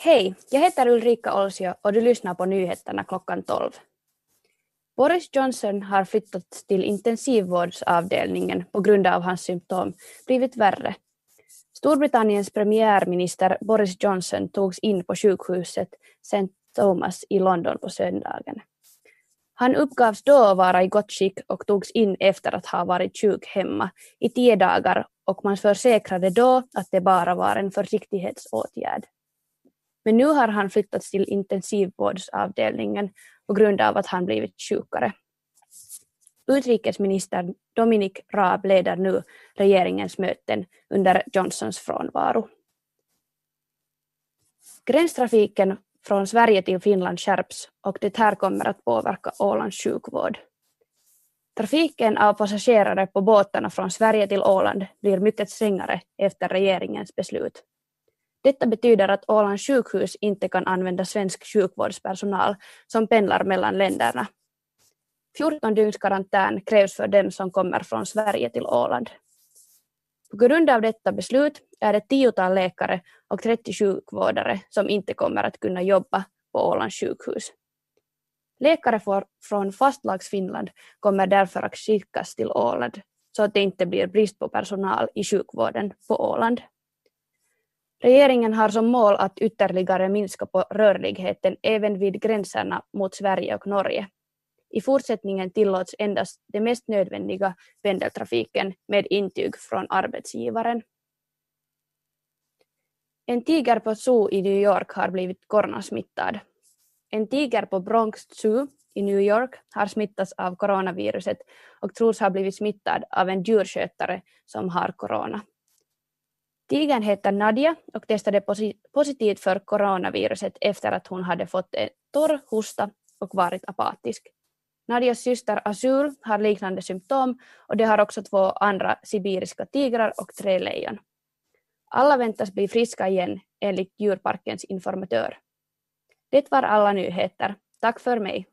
Hej, jag heter Ulrika Olsio och du lyssnar på nyheterna klockan 12. Boris Johnson har flyttats till intensivvårdsavdelningen på grund av hans symptom blivit värre. Storbritanniens premiärminister Boris Johnson togs in på sjukhuset St. Thomas i London på söndagen. Han uppgavs då vara i gott skick och togs in efter att ha varit sjuk hemma i 10 dagar och man försäkrade då att det bara var en försiktighetsåtgärd. Men nu har han flyttats till intensivvårdsavdelningen på grund av att han blivit sjukare. Utrikesminister Dominic Raab leder nu regeringens möten under Johnsons frånvaro. Gränstrafiken från Sverige till Finland skärps och det här kommer att påverka Ålands sjukvård. Trafiken av passagerare på båtarna från Sverige till Åland blir mycket strängare efter regeringens beslut. Detta betyder att Ålands sjukhus inte kan använda svensk sjukvårdspersonal som pendlar mellan länderna. 14 dygns karantän krävs för dem som kommer från Sverige till Åland. På grund av detta beslut är det 10-tal läkare och 30 sjukvårdare som inte kommer att kunna jobba på Ålands sjukhus. Läkare från fastlagsfinland kommer därför att skickas till Åland så att det inte blir brist på personal i sjukvården på Åland. Regeringen har som mål att ytterligare minska på rörligheten även vid gränserna mot Sverige och Norge. I fortsättningen tillåts endast det mest nödvändiga pendeltrafiken med intyg från arbetsgivaren. En tiger på zoo i New York har blivit coronasmittad. En tiger på Bronx Zoo i New York har smittats av coronaviruset och tros ha blivit smittad av en djurskötare som har corona. Tigern heter Nadia och testade positivt för coronaviruset efter att hon hade fått en torr hosta och varit apatisk. Nadias syster Azul har liknande symptom och det har också 2 andra sibiriska tigrar och 3 lejon. Alla väntas bli friska igen enligt djurparkens informatör. Det var alla nyheter. Tack för mig.